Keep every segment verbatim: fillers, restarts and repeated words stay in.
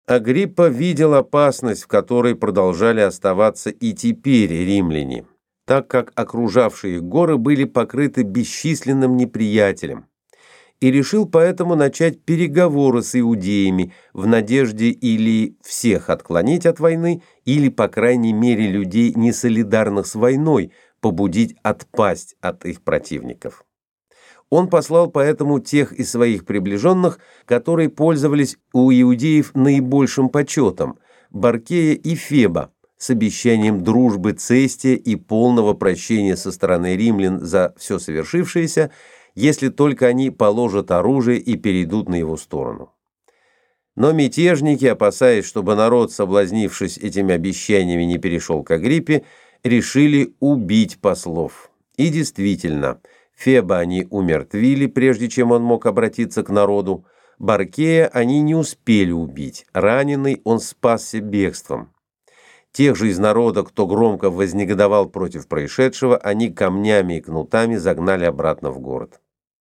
Агриппа видел опасность, в которой продолжали оставаться и теперь римляне, так как окружавшие их горы были покрыты бесчисленным неприятелем, и решил поэтому начать переговоры с иудеями в надежде или всех отклонить от войны, или, по крайней мере, людей, не солидарных с войной, побудить отпасть от их противников. Он послал поэтому тех из своих приближенных, которые пользовались у иудеев наибольшим почетом, Баркея и Феба, с обещанием дружбы Цестия и полного прощения со стороны римлян за все совершившееся, если только они положат оружие и перейдут на его сторону. Но мятежники, опасаясь, чтобы народ, соблазнившись этими обещаниями, не перешел к Агриппе, решили убить послов. И действительно, Феба они умертвили, прежде чем он мог обратиться к народу. Баркея они не успели убить, раненый он спасся бегством. Тех же из народа, кто громко вознегодовал против происшедшего, они камнями и кнутами загнали обратно в город.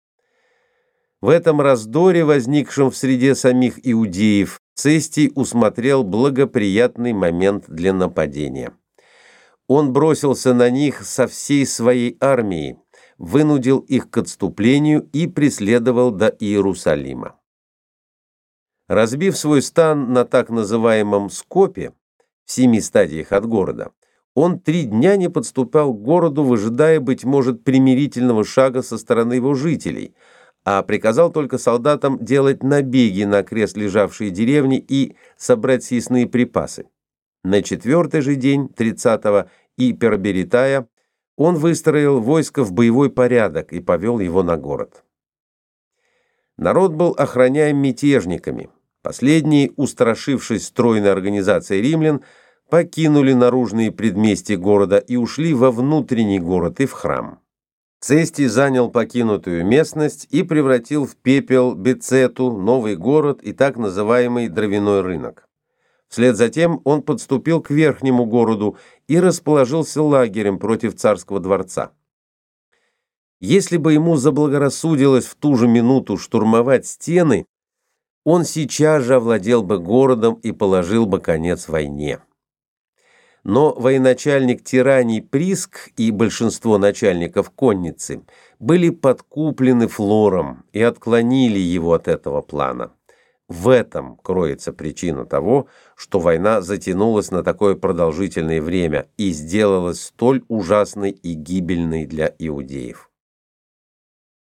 В этом раздоре, возникшем в среде самих иудеев, Цестий усмотрел благоприятный момент для нападения. Он бросился на них со всей своей армией, вынудил их к отступлению и преследовал до Иерусалима. Разбив свой стан на так называемом Скопе, в семи стадиях от города, он три дня не подступал к городу, выжидая, быть может, примирительного шага со стороны его жителей, а приказал только солдатам делать набеги на окрест лежавшие деревни и собрать съестные припасы. На четвертый же день, тридцатого Иперберитая, он выстроил войско в боевой порядок и повел его на город. Народ был охраняем мятежниками. Последние, устрашившись стройной организацией римлян, покинули наружные предместья города и ушли во внутренний город и в храм. Цестий занял покинутую местность и превратил в пепел Бецету, новый город и так называемый Дровяной рынок. Вслед за тем он подступил к верхнему городу и расположился лагерем против царского дворца. Если бы ему заблагорассудилось в ту же минуту штурмовать стены, он сейчас же овладел бы городом и положил бы конец войне. Но военачальник Тираний Приск и большинство начальников конницы были подкуплены Флором и отклонили его от этого плана. В этом кроется причина того, что война затянулась на такое продолжительное время и сделалась столь ужасной и гибельной для иудеев.